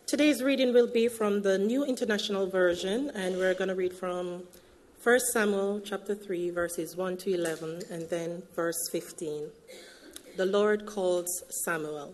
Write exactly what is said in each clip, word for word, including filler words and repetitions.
Today's reading will be from the New International Version, and we're going to read from First Samuel chapter three, verses one to eleven, and then verse fifteen. The Lord calls Samuel.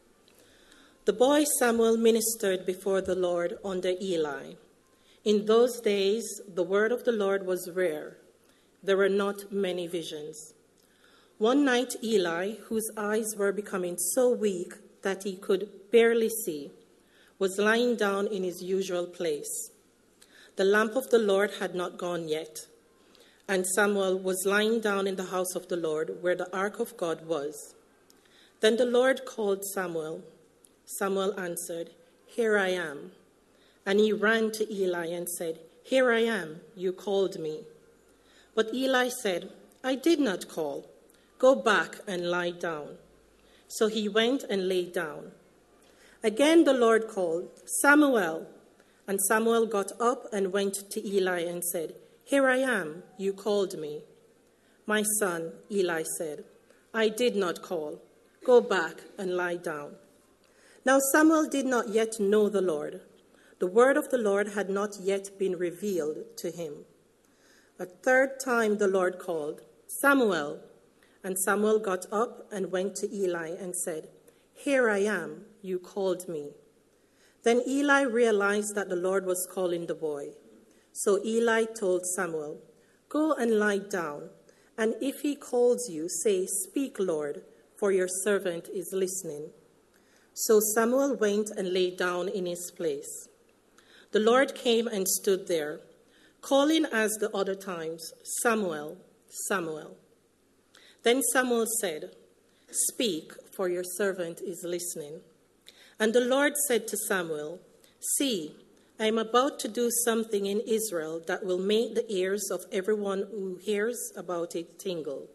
The boy Samuel ministered before the Lord under Eli. In those days, the word of the Lord was rare. There were not many visions. One night, Eli, whose eyes were becoming so weak that he could barely see, was lying down in his usual place. The lamp of the Lord had not gone yet, and Samuel was lying down in the house of the Lord, where the ark of God was. Then the Lord called Samuel. Samuel answered, "Here I am." And he ran to Eli and said, "Here I am, you called me." But Eli said, "I did not call. Go back and lie down." So he went and lay down. Again the Lord called, "Samuel." And Samuel got up and went to Eli and said, "Here I am, you called me." "My son," Eli said, "I did not call. Go back and lie down." Now Samuel did not yet know the Lord. The word of the Lord had not yet been revealed to him. A third time the Lord called, "Samuel." And Samuel got up and went to Eli and said, "Here I am, you called me." Then Eli realized that the Lord was calling the boy. So Eli told Samuel, "Go and lie down, and if he calls you, say, 'Speak, Lord, for your servant is listening.'" So Samuel went and lay down in his place. The Lord came and stood there, calling as the other times, "Samuel, Samuel." Then Samuel said, "Speak, for your servant is listening." And the Lord said to Samuel, "See, I am about to do something in Israel that will make the ears of everyone who hears about it tingle."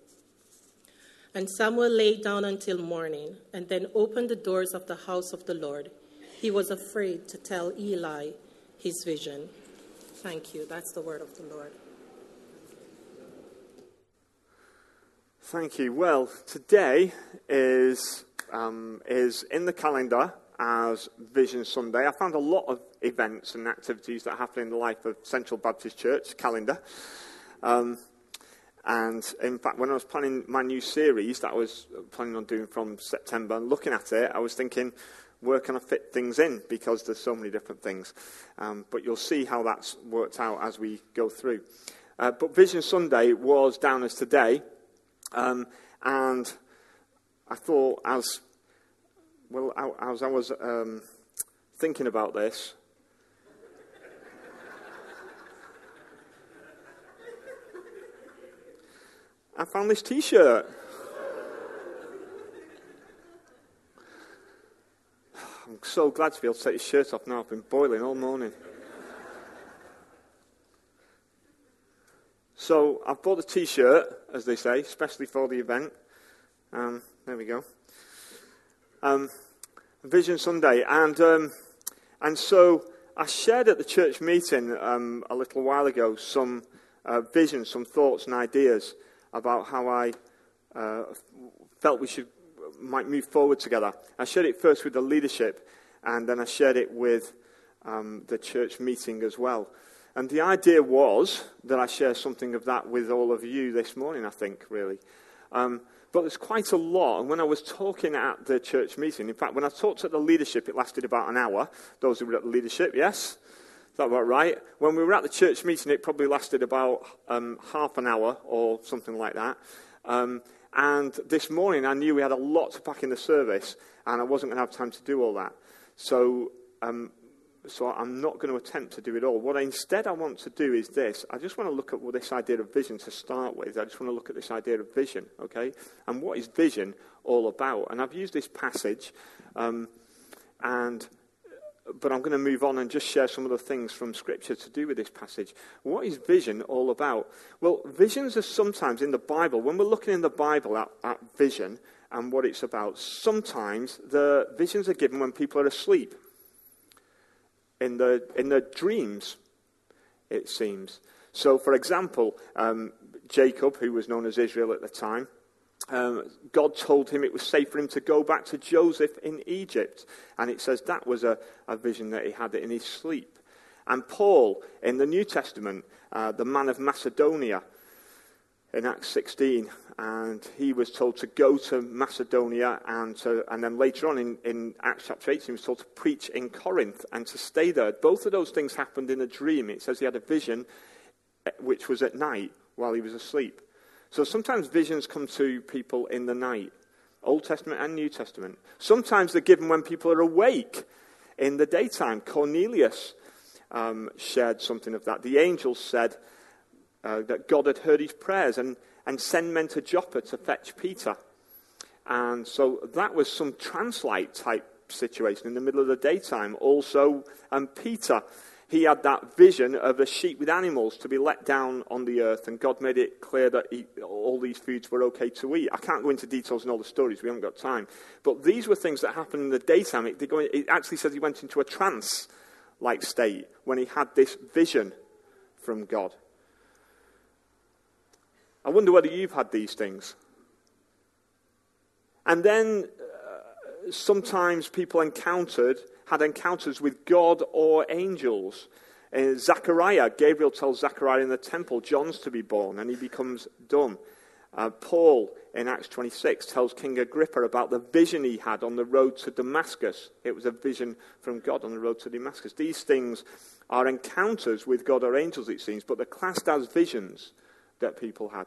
And Samuel lay down until morning, and then opened the doors of the house of the Lord. He was afraid to tell Eli his vision. Thank you. That's the word of the Lord. Thank you. Well, today is um, is in the calendar as Vision Sunday. I found a lot of events and activities that happen in the life of Central Baptist Church calendar. Um, and in fact, when I was planning my new series that I was planning on doing from September, and looking at it, I was thinking, where can I fit things in? Because there's so many different things. Um, but you'll see how that's worked out as we go through. Uh, but Vision Sunday was down as today. Um, and I thought, as well, as I was um, thinking about this, I found this T-shirt. I'm so glad to be able to take this shirt off now. I've been boiling all morning. So I've bought the T-shirt, as they say, especially for the event. Um, there we go. Um, Vision Sunday, and um, and so I shared at the church meeting um, a little while ago some uh, visions, some thoughts and ideas about how I uh, felt we should might move forward together. I shared it first with the leadership, and then I shared it with um, the church meeting as well. And the idea was that I share something of that with all of you this morning, I think, really. Um, but there's quite a lot. And when I was talking at the church meeting, in fact, when I talked at the leadership, it lasted about an hour. Those who were at the leadership, yes? Is that about right? When we were at the church meeting, it probably lasted about um, half an hour or something like that. Um, and this morning, I knew we had a lot to pack in the service, and I wasn't going to have time to do all that. So... Um, So I'm not going to attempt to do it all. What I, instead I want to do is this. I just want to look at well, this idea of vision to start with. I just want to look at this idea of vision, okay? And what is vision all about? And I've used this passage, um, and but I'm going to move on and just share some of the things from Scripture to do with this passage. What is vision all about? Well, visions are sometimes in the Bible. When we're looking in the Bible at, at vision and what it's about, sometimes the visions are given when people are asleep. In the in the dreams, it seems. So, for example, um, Jacob, who was known as Israel at the time, um, God told him it was safe for him to go back to Joseph in Egypt. And it says that was a, a vision that he had in his sleep. And Paul, in the New Testament, uh, the man of Macedonia, in Acts sixteen, and he was told to go to Macedonia, and to, and then later on in, in Acts chapter eighteen, he was told to preach in Corinth and to stay there. Both of those things happened in a dream. It says he had a vision, which was at night while he was asleep. So sometimes visions come to people in the night, Old Testament and New Testament. Sometimes they're given when people are awake in the daytime. Cornelius um, shared something of that. The angels said, Uh, that God had heard his prayers and, and sent men to Joppa to fetch Peter. And so that was some translate type situation in the middle of the daytime. Also, um, Peter, he had that vision of a sheep with animals to be let down on the earth, and God made it clear that he, all these foods were okay to eat. I can't go into details in all the stories, we haven't got time. But these were things that happened in the daytime. It, go, it actually says he went into a trance-like state when he had this vision from God. I wonder whether you've had these things. And then uh, sometimes people encountered, had encounters with God or angels. In Zechariah, Gabriel tells Zechariah in the temple, John's to be born, and he becomes dumb. Uh, Paul, in Acts twenty-six, tells King Agrippa about the vision he had on the road to Damascus. It was a vision from God on the road to Damascus. These things are encounters with God or angels, it seems, but they're classed as visions that people had.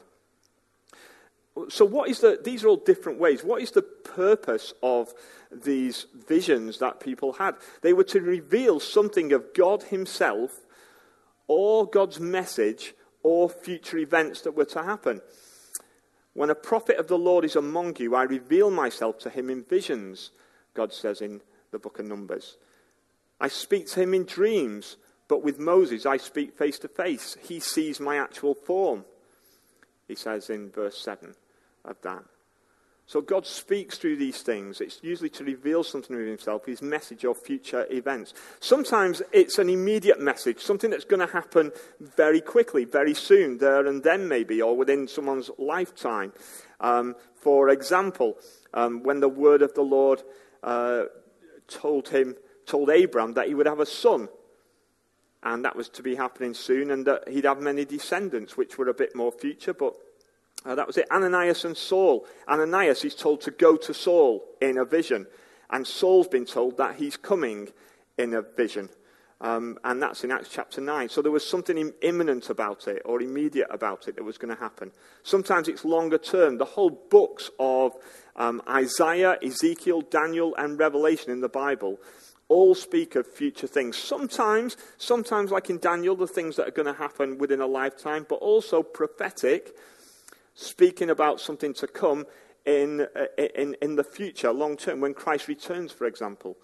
So what is the, these are all different ways. What is the purpose of these visions that people had? They were to reveal something of God himself, or God's message, or future events that were to happen. When a prophet of the Lord is among you, I reveal myself to him in visions, God says in the book of Numbers. I speak to him in dreams, but with Moses I speak face to face. He sees my actual form, he says in verse seven of that. So God speaks through these things. It's usually to reveal something of himself, his message or future events. Sometimes it's an immediate message, something that's going to happen very quickly, very soon, there and then maybe, or within someone's lifetime. Um, for example, um, when the word of the Lord uh, told him, told Abraham that he would have a son, and that was to be happening soon, and that he'd have many descendants, which were a bit more future, but Uh, that was it. Ananias and Saul. Ananias is told to go to Saul in a vision. And Saul's been told that he's coming in a vision. Um, and that's in Acts chapter nine. So there was something imminent about it, or immediate about it, that was going to happen. Sometimes it's longer term. The whole books of um, Isaiah, Ezekiel, Daniel, and Revelation in the Bible all speak of future things. Sometimes, sometimes like in Daniel, the things that are going to happen within a lifetime, but also prophetic, speaking about something to come in, uh, in in the future, long term, when Christ returns, for example.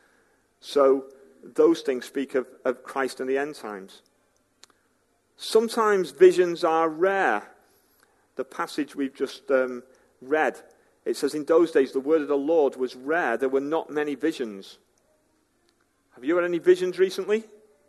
So those things speak of, of Christ and the end times. Sometimes visions are rare. The passage we've just um, read, it says, in those days the word of the Lord was rare. There were not many visions. Have you had any visions recently?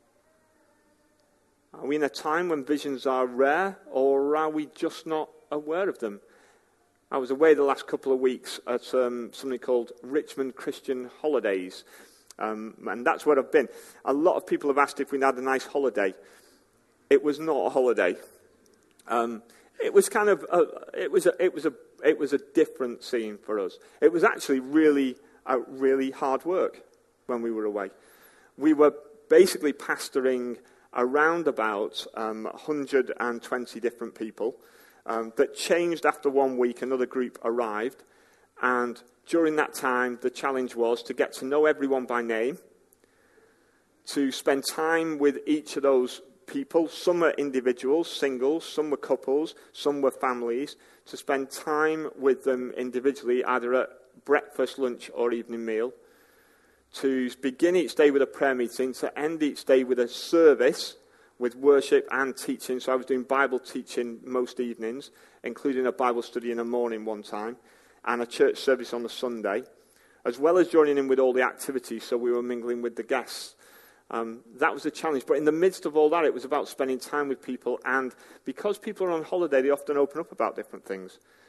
Are we in a time when visions are rare, or are we just not aware of them? I was away the last couple of weeks at um, something called Richmond Christian Holidays, um, and that's where I've been. A lot of people have asked if we had a nice holiday. It was not a holiday. Um, it was kind of a, it was a, it was a it was a different scene for us. It was actually really uh, really hard work when we were away. We were basically pastoring around about um, one hundred twenty different people. Um, that changed after one week. Another group arrived, and during that time the challenge was to get to know everyone by name, to spend time with each of those people. Some were individuals, singles, some were couples, some were families, to spend time with them individually, either at breakfast, lunch or evening meal, to begin each day with a prayer meeting, to end each day with a service with worship and teaching. So I was doing Bible teaching most evenings, including a Bible study in the morning one time, and a church service on a Sunday, as well as joining in with all the activities, so we were mingling with the guests. Um, that was a challenge. But in the midst of all that, it was about spending time with people, and because people are on holiday, they often open up about different things.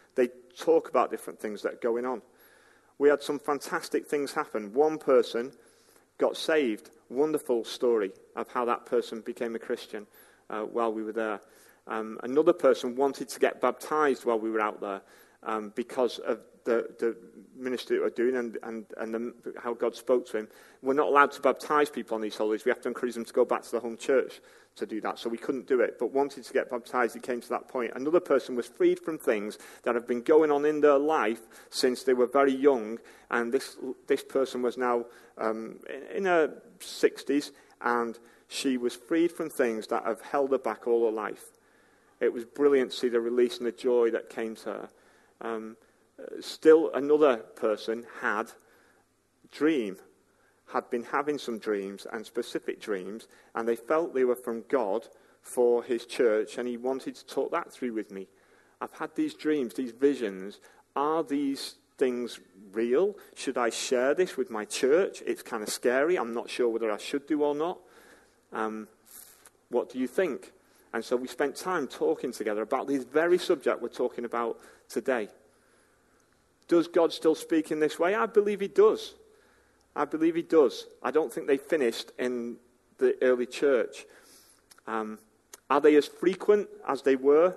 They talk about different things that are going on. We had some fantastic things happen. One person got saved. Wonderful story of how that person became a Christian uh, while we were there. Um, another person wanted to get baptized while we were out there um, because of the, the ministry that we're doing and, and, and the, how God spoke to him. We're not allowed to baptize people on these holidays. We have to encourage them to go back to the home church to do that. So we couldn't do it, but wanted to get baptized. He came to that point. Another person was freed from things that have been going on in their life since they were very young. And this this person was now um, in, in her sixties, and she was freed from things that have held her back all her life. It was brilliant to see the release and the joy that came to her. Um, still another person had a dream, had been having some dreams and specific dreams, and they felt they were from God for his church, and he wanted to talk that through with me. I've had these dreams, these visions. Are these things real? Should I share this with my church? It's kind of scary. I'm not sure whether I should do or not. Um, what do you think? And so we spent time talking together about this very subject we're talking about today. Does God still speak in this way? I believe he does. I believe he does. I don't think they finished in the early church. Um, are they as frequent as they were?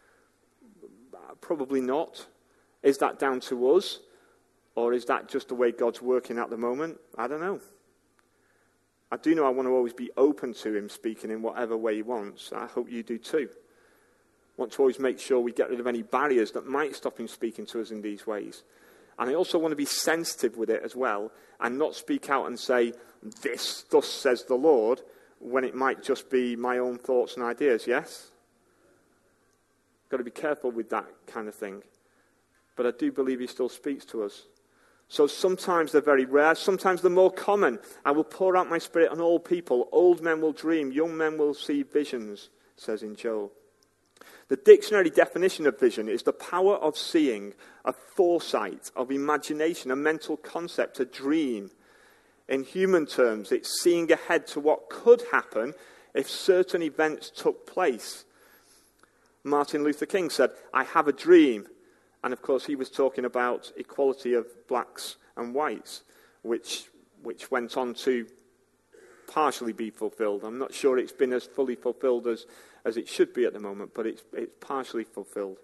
Probably not. Is that down to us? Or is that just the way God's working at the moment? I don't know. I do know I want to always be open to him speaking in whatever way he wants. I hope you do too. I want to always make sure we get rid of any barriers that might stop him speaking to us in these ways. And I also want to be sensitive with it as well and not speak out and say, this, thus says the Lord, when it might just be my own thoughts and ideas, yes? Got to be careful with that kind of thing. But I do believe he still speaks to us. So sometimes they're very rare, sometimes they're more common. I will pour out my spirit on all people. Old men will dream, young men will see visions, it says in Joel. The dictionary definition of vision is the power of seeing, a foresight, of imagination, a mental concept, a dream. In human terms, it's seeing ahead to what could happen if certain events took place. Martin Luther King said, I have a dream. And of course, he was talking about equality of blacks and whites, which which went on to partially be fulfilled. I'm not sure it's been as fully fulfilled as, as it should be at the moment, but it's it's partially fulfilled.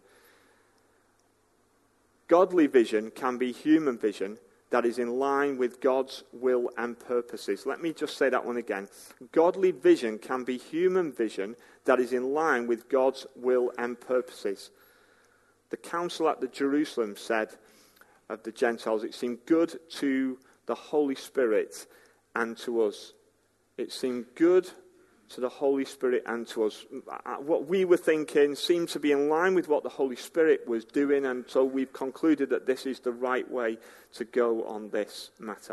Godly vision can be human vision that is in line with God's will and purposes. Let me just say that one again. Godly vision can be human vision that is in line with God's will and purposes. The council at the Jerusalem said of the Gentiles, it seemed good to the Holy Spirit and to us. It seemed good to the Holy Spirit and to us. What we were thinking seemed to be in line with what the Holy Spirit was doing, and so we've concluded that this is the right way to go on this matter.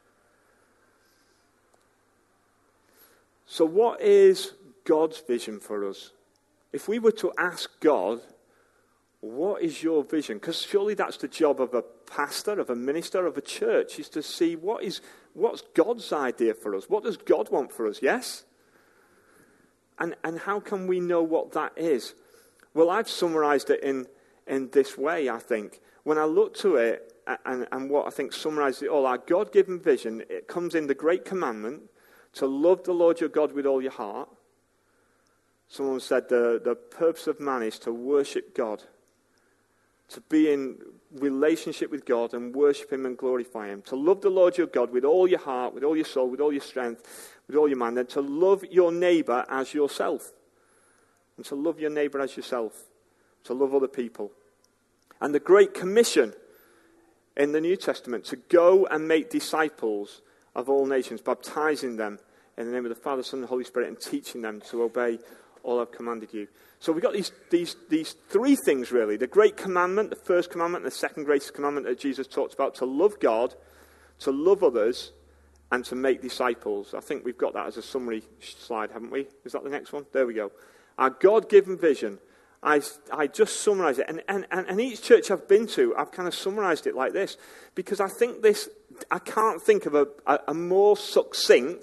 So what is God's vision for us? If we were to ask God, what is your vision? Because surely that's the job of a pastor, of a minister, of a church, is to see what is what's God's idea for us. What does God want for us? Yes? And and how can we know what that is? Well, I've summarized it in, in this way, I think. When I look to it, and, and what I think summarizes it all, our God-given vision, it comes in the great commandment to love the Lord your God with all your heart. Someone said the, the purpose of man is to worship God, to be in relationship with God and worship him and glorify him. To love the Lord your God with all your heart, with all your soul, with all your strength, with all your mind. And to love your neighbour as yourself. And to love your neighbour as yourself. To love other people. And the Great Commission in the New Testament to go and make disciples of all nations, baptizing them in the name of the Father, Son, and Holy Spirit, and teaching them to obey all I've commanded you. So we've got these, these, these three things, really. The great commandment, the first commandment, and the second greatest commandment that Jesus talked about, to love God, to love others, and to make disciples. I think we've got that as a summary slide, haven't we? Is that the next one? There we go. Our God-given vision. I, I just summarise it. And, and, and each church I've been to, I've kind of summarised it like this. Because I think this, I can't think of a, a, a more succinct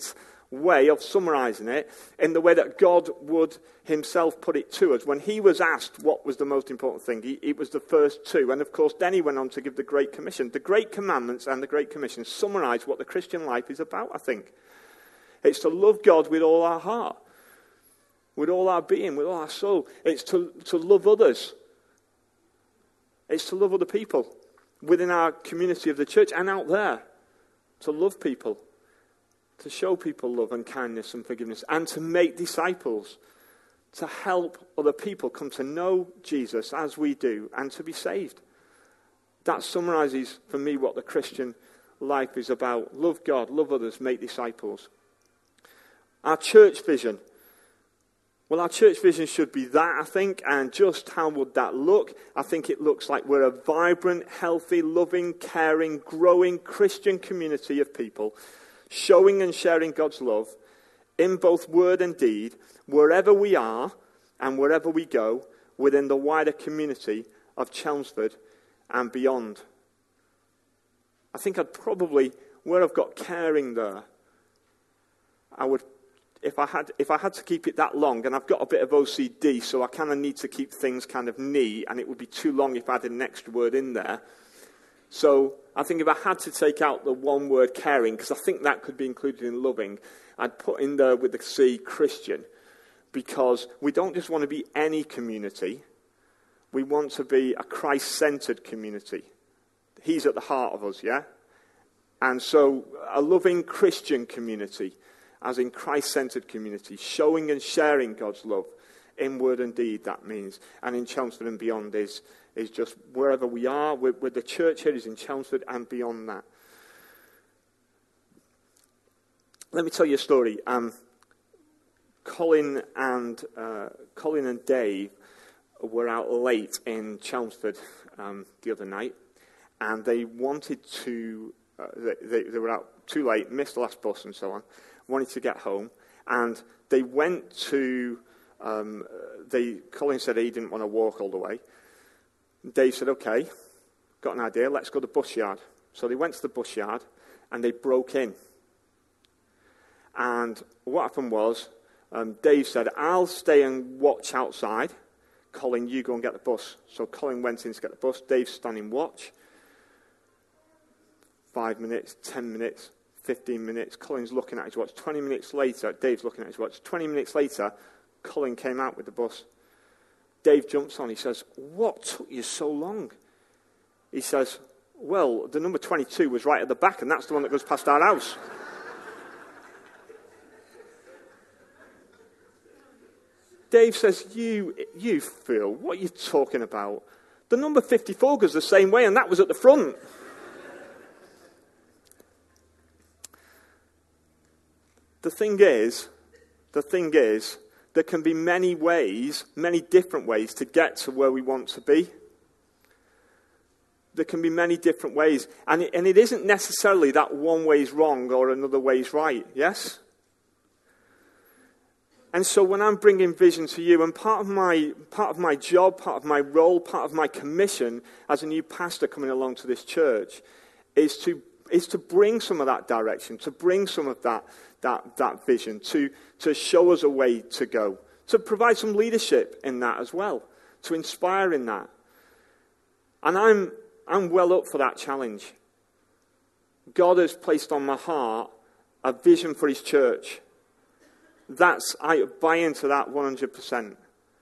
way of summarizing it in the way that God would himself put it to us. When he was asked what was the most important thing, he, it was the first two. And of course, then he went on to give the Great Commission. The Great Commandments and the Great Commission summarize what the Christian life is about, I think. It's to love God with all our heart, with all our being, with all our soul. It's to, to love others. It's to love other people within our community of the church and out there. To love people. To show people love and kindness and forgiveness, and to make disciples, to help other people come to know Jesus as we do, and to be saved. That summarizes for me what the Christian life is about. Love God, love others, make disciples. Our church vision. Well, our church vision should be that, I think, and just how would that look? I think it looks like we're a vibrant, healthy, loving, caring, growing Christian community of people showing and sharing God's love in both word and deed, wherever we are and wherever we go within the wider community of Chelmsford and beyond. I think I'd probably, where I've got caring there, I would, if I had if I had to keep it that long, and I've got a bit of O C D, so I kind of need to keep things kind of neat, and it would be too long if I added an extra word in there. So I think if I had to take out the one word caring, because I think that could be included in loving, I'd put in there with the C, Christian, because we don't just want to be any community. We want to be a Christ-centered community. He's at the heart of us, yeah? And so a loving Christian community, as in Christ-centered community, showing and sharing God's love in word and deed, that means. And in Chelmsford and beyond is, is just wherever we are, where, where the church here is in Chelmsford and beyond that. Let me tell you a story. Um, Colin and uh, Colin and Dave were out late in Chelmsford um, the other night, and they wanted to, uh, they, they were out too late, missed the last bus and so on, wanted to get home, and they went to, um, they, Colin said he didn't want to walk all the way. Dave said, okay, got an idea, let's go to the bus yard. So they went to the bus yard, and they broke in. And what happened was, um, Dave said, I'll stay and watch outside. Colin, you go and get the bus. So Colin went in to get the bus. Dave's standing watch. Five minutes, ten minutes, fifteen minutes. Colin's looking at his watch. Twenty minutes later, Dave's looking at his watch. Twenty minutes later, Colin came out with the bus. Dave jumps on. He says, what took you so long? He says, well, the number twenty-two was right at the back, and that's the one that goes past our house. Dave says, you, you fool, what are you talking about? The number fifty-four goes the same way, and that was at the front. The thing is, the thing is, there can be many ways, many different ways to get to where we want to be. There can be many different ways. And it, and it isn't necessarily that one way is wrong or another way is right, yes? And so when I'm bringing vision to you, and part of my part of my job, part of my role, part of my commission as a new pastor coming along to this church is to is to bring some of that direction, to bring some of that that that vision, to to show us a way to go, to provide some leadership in that as well, to inspire in that. And I'm I'm well up for that challenge. God has placed on my heart a vision for his church. That's, I buy into that one hundred percent.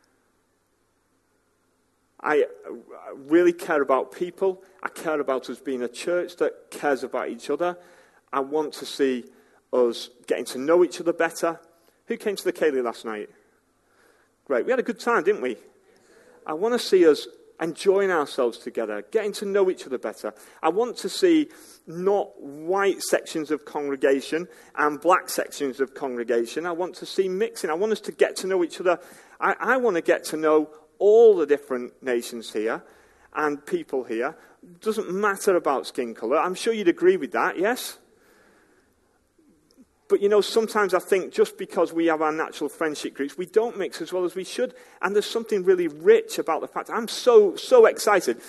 I really care about people. I care about us being a church that cares about each other. I want to see us getting to know each other better. Who came to the Ceilidh last night? Great. We had a good time, didn't we? I want to see us enjoying ourselves together, getting to know each other better. I want to see not white sections of congregation and black sections of congregation. I want to see mixing. I want us to get to know each other. I, I want to get to know all the different nations here and people here. It doesn't matter about skin colour. I'm sure you'd agree with that, yes? But, you know, sometimes I think just because we have our natural friendship groups, we don't mix as well as we should. And there's something really rich about the fact I'm so, so excited.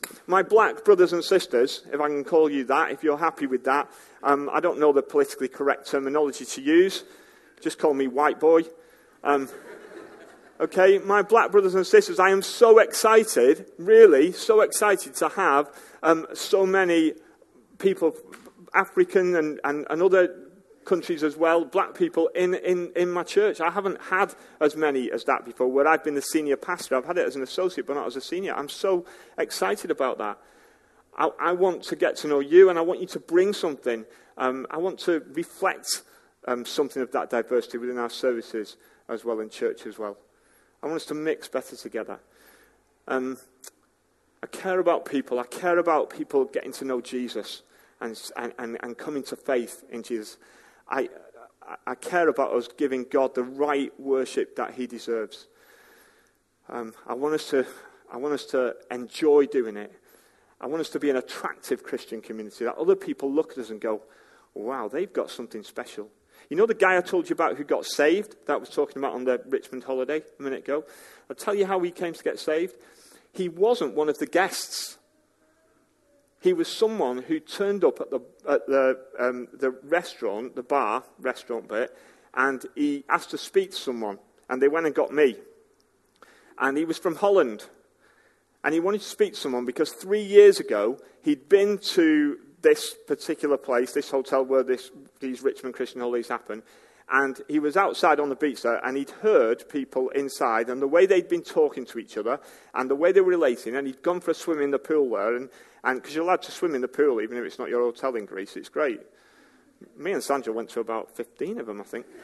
my black brothers and sisters, if I can call you that, if you're happy with that, um, I don't know the politically correct terminology to use. Just call me white boy. Um, okay, my black brothers and sisters, I am so excited, really, so excited to have um, so many people, African and, and, and other countries as well, black people in, in, in my church. I haven't had as many as that before, where I've been the senior pastor. I've had it as an associate, but not as a senior. I'm so excited about that. I, I want to get to know you, and I want you to bring something. Um, I want to reflect um, something of that diversity within our services as well, in church as well. I want us to mix better together. Um, I care about people. I care about people getting to know Jesus and, and, and coming to faith in Jesus. I, I care about us giving God the right worship that he deserves. Um, I want us to, I want us to enjoy doing it. I want us to be an attractive Christian community that other people look at us and go, wow, they've got something special. You know the guy I told you about who got saved, that I was talking about on the Richmond holiday a minute ago? I'll tell you how he came to get saved. He wasn't one of the guests. He was someone who turned up at the at the um, the restaurant, the bar, restaurant bit, and he asked to speak to someone, and they went and got me. And he was from Holland, and he wanted to speak to someone because three years ago he'd been to this particular place, this hotel where this these Richmond Christian holidays happen, and he was outside on the beach there, and he'd heard people inside, and the way they'd been talking to each other, and the way they were relating, and he'd gone for a swim in the pool there, and And because you're allowed to swim in the pool, even if it's not your hotel in Greece, it's great. Me and Sandra went to about fifteen of them, I think.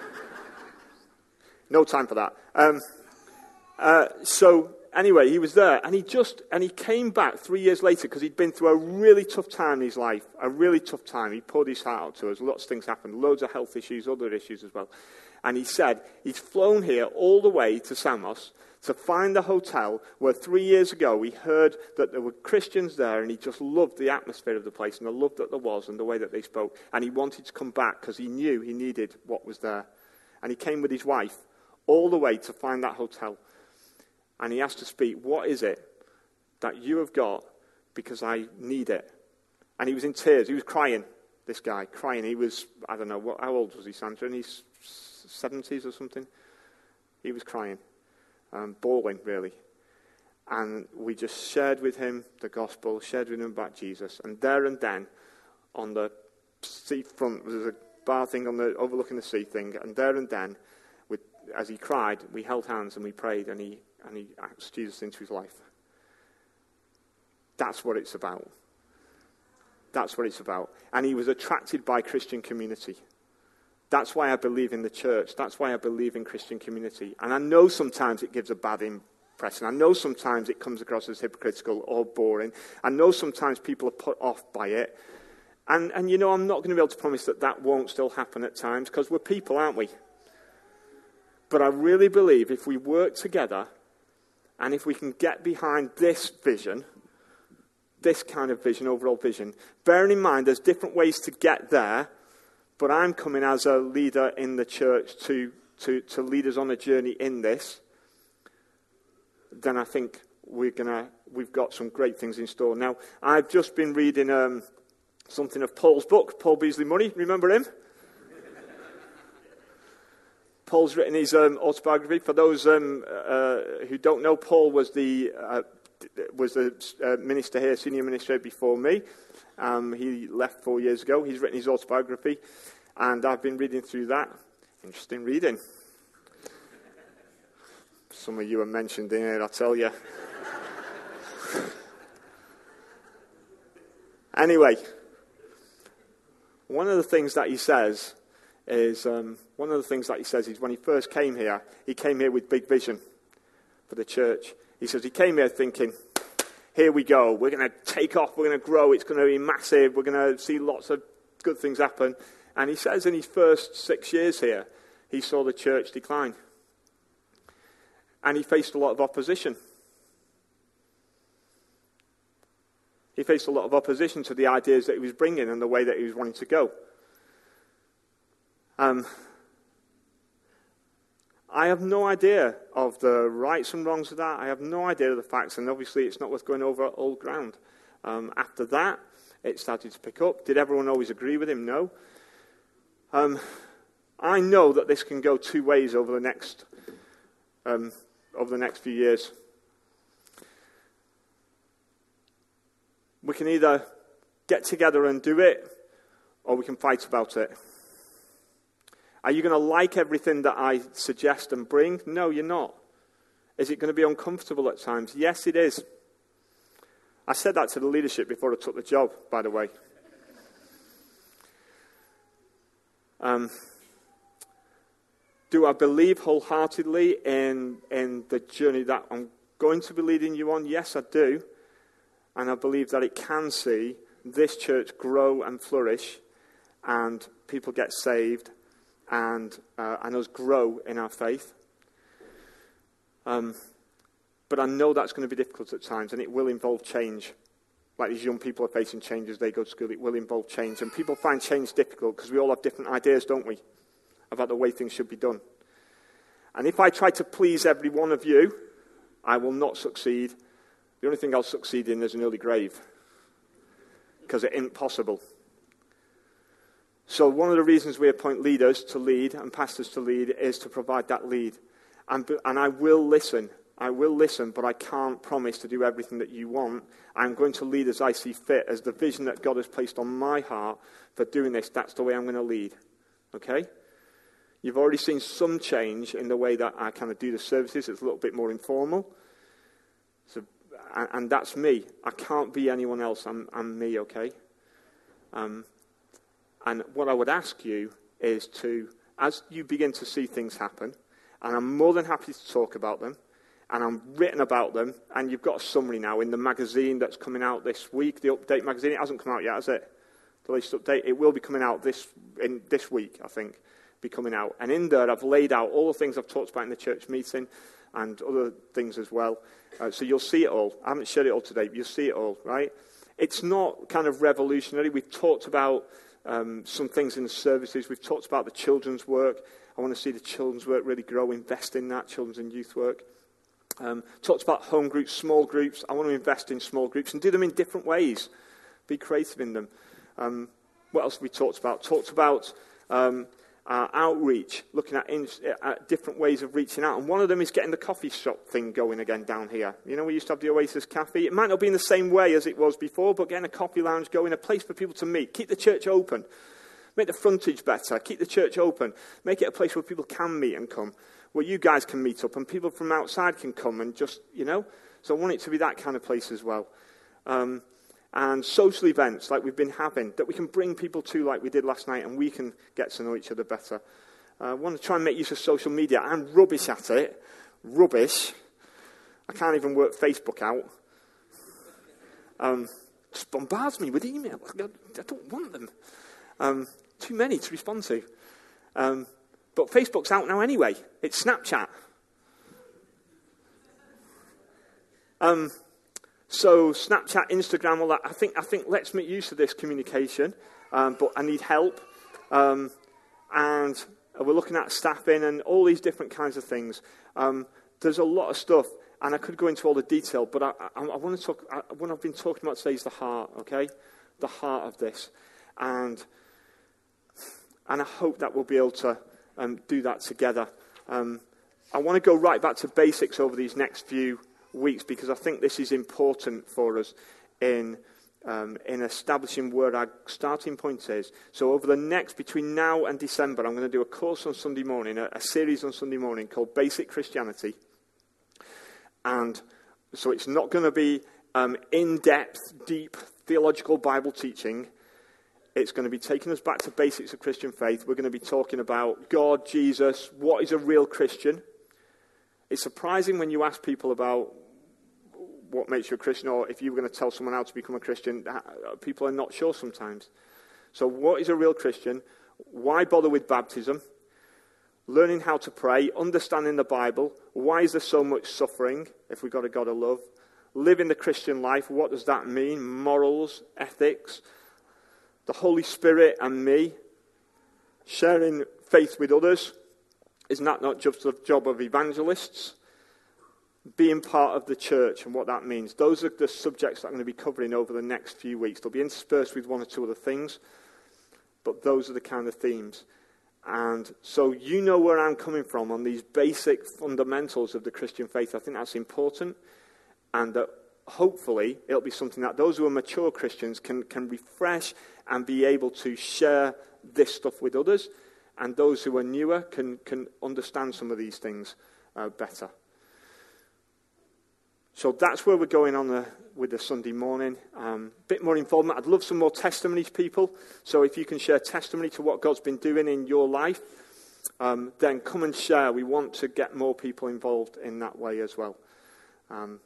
No time for that. Um, uh, so anyway, he was there, and he just and he came back three years later because he'd been through a really tough time in his life, a really tough time. He poured his heart out to us. Lots of things happened, loads of health issues, other issues as well. And he said he's flown here all the way to Samos to find the hotel where three years ago we heard that there were Christians there, and he just loved the atmosphere of the place and the love that there was and the way that they spoke. And he wanted to come back because he knew he needed what was there. And he came with his wife all the way to find that hotel. And he asked to speak, what is it that you have got, because I need it? And he was in tears. He was crying, this guy, crying. He was, I don't know, what, how old was he, Sandra? In his seventies or something? He was crying. Um, bawling, really. And we just shared with him the gospel, shared with him about Jesus. And there and then, on the seafront, there was a bar thing on the overlooking the sea thing. And there and then, with, as he cried, we held hands and we prayed, and he and he asked Jesus into his life. That's what it's about. That's what it's about. And he was attracted by Christian community. That's why I believe in the church. That's why I believe in Christian community. And I know sometimes it gives a bad impression. I know sometimes it comes across as hypocritical or boring. I know sometimes people are put off by it. And, and you know, I'm not going to be able to promise that that won't still happen at times, because we're people, aren't we? But I really believe if we work together, and if we can get behind this vision, this kind of vision, overall vision, bearing in mind there's different ways to get there, but I'm coming as a leader in the church to, to, to lead us on a journey in this, then I think we're gonna, we've got some great things in store. Now, I've just been reading um, something of Paul's book, Paul Beasley Money. Remember him? Paul's written his um, autobiography. For those um, uh, who don't know, Paul was the uh, was the uh, minister here, senior minister before me. Um, he left four years ago. He's written his autobiography, and I've been reading through that. Interesting reading. Some of you are mentioned in it, I tell you. Anyway, one of the things that he says is, um, one of the things that he says is when he first came here, he came here with big vision for the church. He says he came here thinking, here we go, we're going to take off, we're going to grow, it's going to be massive, we're going to see lots of good things happen. And he says in his first six years here, he saw the church decline. And he faced a lot of opposition. He faced a lot of opposition to the ideas that he was bringing and the way that he was wanting to go. Um, I have no idea of the rights and wrongs of that. I have no idea of the facts, and obviously it's not worth going over old ground. Um, after that, it started to pick up. Did everyone always agree with him? No. Um, I know that this can go two ways over the next um, over the next few years. We can either get together and do it, or we can fight about it. Are you going to like everything that I suggest and bring? No, you're not. Is it going to be uncomfortable at times? Yes, it is. I said that to the leadership before I took the job, by the way. Um, do I believe wholeheartedly in, in the journey that I'm going to be leading you on? Yes, I do. And I believe that it can see this church grow and flourish, and people get saved, and uh, and us grow in our faith. Um, but I know that's going to be difficult at times, and it will involve change. Like these young people are facing change as they go to school, it will involve change. And people find change difficult because we all have different ideas, don't we, about the way things should be done. And if I try to please every one of you, I will not succeed. The only thing I'll succeed in is an early grave, because it ain't possible. So one of the reasons we appoint leaders to lead and pastors to lead is to provide that lead. And, and I will listen. I will listen, but I can't promise to do everything that you want. I'm going to lead as I see fit, as the vision that God has placed on my heart for doing this. That's the way I'm going to lead. Okay? You've already seen some change in the way that I kind of do the services. It's a little bit more informal. So, and, and that's me. I can't be anyone else. I'm, I'm me, okay? Um, and what I would ask you is to, as you begin to see things happen, and I'm more than happy to talk about them, and I'm written about them, and you've got a summary now in the magazine that's coming out this week, the Update magazine. It hasn't come out yet, has it? The latest update. It will be coming out this in this week, I think, be coming out. And in there, I've laid out all the things I've talked about in the church meeting and other things as well. Uh, so you'll see it all. I haven't shared it all today, but you'll see it all, right? It's not kind of revolutionary. We've talked about um, some things in the services. We've talked about the children's work. I want to see the children's work really grow, invest in that, children's and youth work. Um, talked about home groups, small groups. I want to invest in small groups and do them in different ways. Be creative in them. Um, what else have we talked about? Talked about um, uh, outreach, looking at, in, at different ways of reaching out. And one of them is getting the coffee shop thing going again down here. You know, we used to have the Oasis Cafe. It might not be in the same way as it was before, but getting a coffee lounge going, a place for people to meet. Keep the church open. Make the frontage better. Keep the church open. Make it a place where people can meet and come. Where you guys can meet up and people from outside can come and just, you know. So I want it to be that kind of place as well. Um, and social events like we've been having that we can bring people to like we did last night, and we can get to know each other better. Uh, I want to try and make use of social media. I'm rubbish at it. Rubbish. I can't even work Facebook out. Um, just bombards me with email. I don't want them. Um, too many to respond to. Um, but Facebook's out now anyway. It's Snapchat. Um, so Snapchat, Instagram, all that. I think I think let's make use of this communication. Um, but I need help. Um, and we're looking at staffing and all these different kinds of things. Um, there's a lot of stuff, and I could go into all the detail. But I, I, I want to talk. I, what I've been talking about today is the heart. Okay, the heart of this, and and I hope that we'll be able to um, do that together. Um, I want to go right back to basics over these next few weeks, because I think this is important for us in um, in establishing where our starting point is. So over the next, between now and December, I'm going to do a course on Sunday morning, a, a series on Sunday morning called Basic Christianity. And so it's not going to be um, in-depth, deep theological Bible teaching. It's going to be taking us back to basics of Christian faith. We're going to be talking about God, Jesus, what is a real Christian. It's surprising when you ask people about what makes you a Christian, or if you were going to tell someone how to become a Christian, people are not sure sometimes. So what is a real Christian? Why bother with baptism? Learning how to pray, understanding the Bible. Why is there so much suffering if we've got a God of love? Living the Christian life, what does that mean? Morals, ethics, the Holy Spirit and me, sharing faith with others, Isn't that not just the job of evangelists? Being part of the church and what that means. Those are the subjects that I'm going to be covering over the next few weeks. They'll be interspersed with one or two other things, but those are the kind of themes. And so you know where I'm coming from on these basic fundamentals of the Christian faith. I think that's important, and that hopefully it'll be something that those who are mature Christians can, can refresh and be able to share this stuff with others, and those who are newer can, can understand some of these things uh, better. So that's where we're going on the, with the Sunday morning. A um, bit more involvement. I'd love some more testimonies, people. So if you can share testimony to what God's been doing in your life, um, then come and share. We want to get more people involved in that way as well. Um,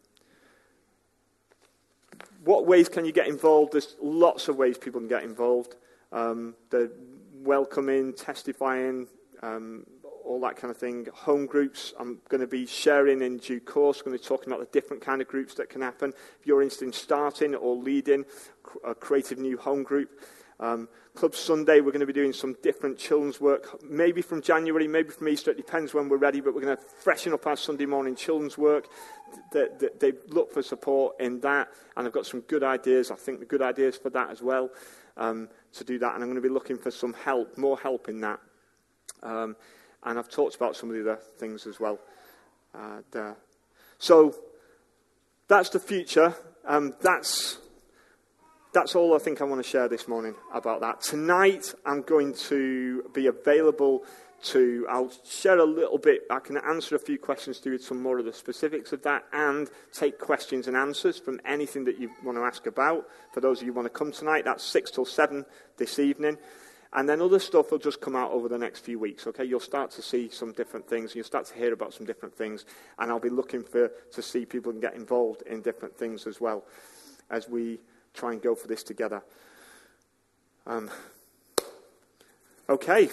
what ways can you get involved? There's lots of ways people can get involved. Um, the welcoming, testifying, um, all that kind of thing. Home groups, I'm going to be sharing in due course. I'm going to be talking about the different kind of groups that can happen. If you're interested in starting or leading a creative new home group. Um, Club Sunday, we're going to be doing some different children's work, maybe from January, maybe from Easter. It depends when we're ready, but we're going to freshen up our Sunday morning children's work. They, they, they look for support in that, and I've got some good ideas. I think the good ideas for that as well, um, to do that, and I'm going to be looking for some help, more help in that. Um, And I've talked about some of the other things as well uh, there. So that's the future. Um, that's that's all I think I want to share this morning about that. Tonight I'm going to be available to, I'll share a little bit, I can answer a few questions to you, some more of the specifics of that, and take questions and answers from anything that you want to ask about. For those of you who want to come tonight, that's six till seven this evening. And then other stuff will just come out over the next few weeks, okay? You'll start to see some different things. You'll start to hear about some different things. And I'll be looking for to see people can get involved in different things as well as we try and go for this together. Um, okay.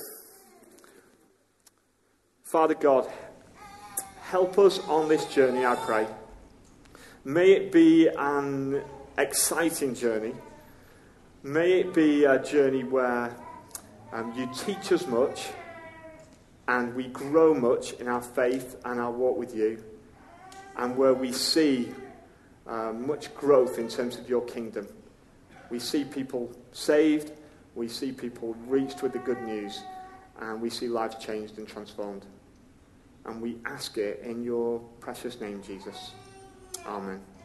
Father God, help us on this journey, I pray. May it be an exciting journey. May it be a journey where Um, you teach us much, and we grow much in our faith and our walk with you, and where we see uh, much growth in terms of your kingdom. We see people saved, we see people reached with the good news, and we see lives changed and transformed. And we ask it in your precious name, Jesus. Amen.